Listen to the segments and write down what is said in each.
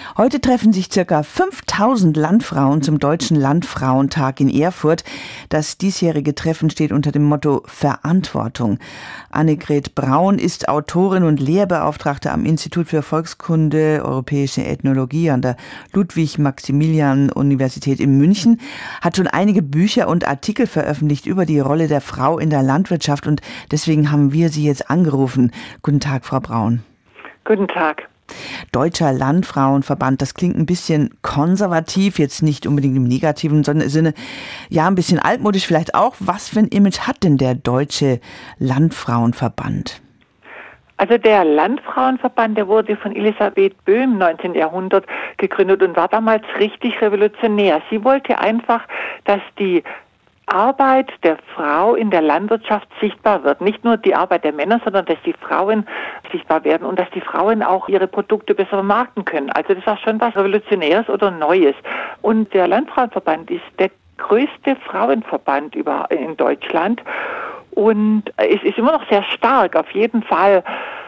Heute treffen sich ca. 5000 Landfrauen zum Deutschen Landfrauentag in Erfurt. Das diesjährige Treffen steht unter dem Motto Verantwortung. Annegret Braun ist Autorin und Lehrbeauftragte am Institut für Volkskunde, Europäische Ethnologie an der Ludwig-Maximilian-Universität in München, hat schon einige Bücher und Artikel veröffentlicht über die Rolle der Frau in der Landwirtschaft und deswegen haben wir sie jetzt angerufen. Guten Tag, Frau Braun. Guten Tag. Deutscher Landfrauenverband, das klingt ein bisschen konservativ, jetzt nicht unbedingt im negativen Sinne, ja, ein bisschen altmodisch vielleicht auch. Was für ein Image hat denn der Deutsche Landfrauenverband? Also der Landfrauenverband, der wurde von Elisabeth Böhm im 19. Jahrhundert gegründet und war damals richtig revolutionär. Sie wollte einfach, dass die Arbeit der Frau in der Landwirtschaft sichtbar wird. Nicht nur die Arbeit der Männer, sondern dass die Frauen sichtbar werden und dass die Frauen auch ihre Produkte besser vermarkten können. Also das war schon was Revolutionäres oder Neues. Und der Landfrauenverband ist der größte Frauenverband in Deutschland und es ist immer noch sehr stark, auf jeden Fall.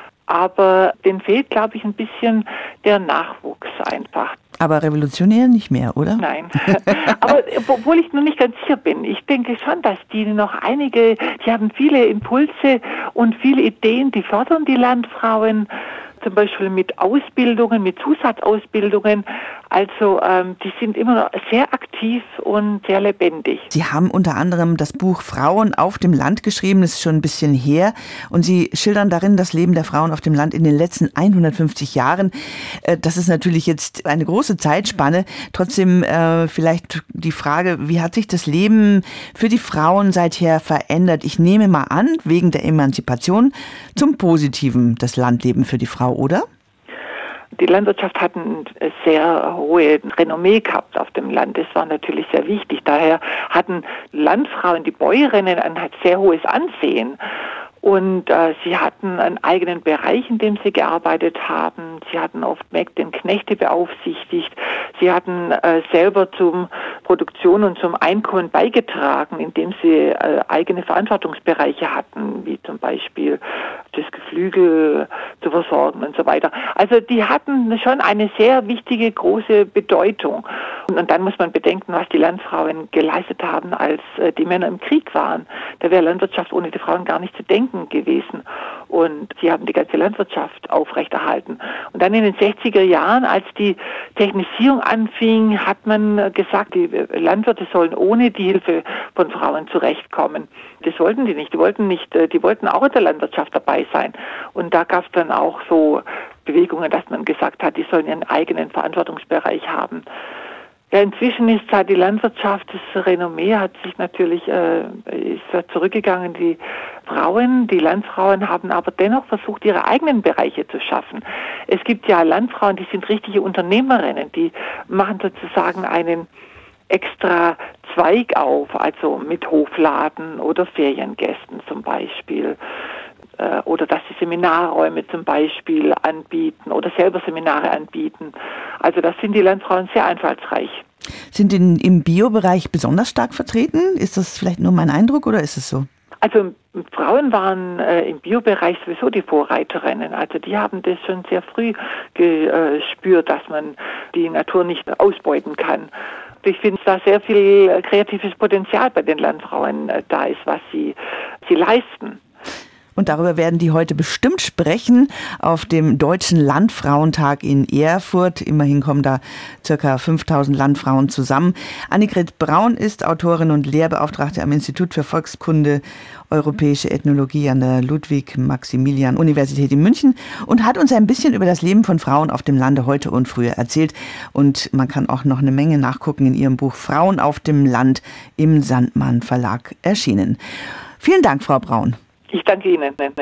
Aber denen fehlt, glaube ich, ein bisschen der Nachwuchs einfach. Aber revolutionär nicht mehr, oder? Nein. Aber obwohl ich noch nicht ganz sicher bin, ich denke schon, dass die haben viele Impulse und viele Ideen, die fördern die Landfrauen, zum Beispiel mit Ausbildungen, mit Zusatzausbildungen. Also die sind immer noch sehr aktiv und sehr lebendig. Sie haben unter anderem das Buch Frauen auf dem Land geschrieben, das ist schon ein bisschen her. Und Sie schildern darin das Leben der Frauen auf dem Land in den letzten 150 Jahren. Das ist natürlich jetzt eine große Zeitspanne. Trotzdem vielleicht die Frage, wie hat sich das Leben für die Frauen seither verändert? Ich nehme mal an, wegen der Emanzipation zum Positiven das Landleben für die Frau, oder? Die Landwirtschaft hat ein sehr hohes Renommee gehabt auf dem Land. Das war natürlich sehr wichtig. Daher hatten Landfrauen, die Bäuerinnen, ein sehr hohes Ansehen. Und sie hatten einen eigenen Bereich, in dem sie gearbeitet haben. Sie hatten oft Mägde und Knechte beaufsichtigt. Sie hatten selber zum Produktion und zum Einkommen beigetragen, indem sie eigene Verantwortungsbereiche hatten, wie zum Beispiel das Geflügel zu versorgen und so weiter. Also die hatten schon eine sehr wichtige, große Bedeutung. Und dann muss man bedenken, was die Landfrauen geleistet haben, als die Männer im Krieg waren. Da wäre Landwirtschaft ohne die Frauen gar nicht zu denken gewesen. Und sie haben die ganze Landwirtschaft aufrechterhalten. Und dann in den 60er Jahren, als die Technisierung anfing, hat man gesagt, die Landwirte sollen ohne die Hilfe von Frauen zurechtkommen. Das wollten die nicht. Die wollten auch in der Landwirtschaft dabei sein. Und da gab es dann auch so Bewegungen, dass man gesagt hat, die sollen ihren eigenen Verantwortungsbereich haben. Ja, inzwischen ist die Landwirtschaft, das Renommee hat sich natürlich ist zurückgegangen. Die Landfrauen haben aber dennoch versucht, ihre eigenen Bereiche zu schaffen. Es gibt ja Landfrauen, die sind richtige Unternehmerinnen, die machen sozusagen einen extra Zweig auf, also mit Hofladen oder Feriengästen zum Beispiel. Oder dass sie Seminarräume zum Beispiel anbieten oder selber Seminare anbieten. Also das sind die Landfrauen sehr einfallsreich. Sind im Biobereich besonders stark vertreten? Ist das vielleicht nur mein Eindruck oder ist es so? Also Frauen waren im Biobereich sowieso die Vorreiterinnen. Also die haben das schon sehr früh gespürt, dass man die Natur nicht ausbeuten kann. Ich finde, dass da sehr viel kreatives Potenzial bei den Landfrauen da ist, was sie leisten. Und darüber werden die heute bestimmt sprechen auf dem Deutschen Landfrauentag in Erfurt. Immerhin kommen da ca. 5000 Landfrauen zusammen. Annegret Braun ist Autorin und Lehrbeauftragte am Institut für Volkskunde, Europäische Ethnologie an der Ludwig-Maximilian-Universität in München und hat uns ein bisschen über das Leben von Frauen auf dem Lande heute und früher erzählt. Und man kann auch noch eine Menge nachgucken in ihrem Buch Frauen auf dem Land im Sandmann Verlag erschienen. Vielen Dank, Frau Braun. Ich danke Ihnen.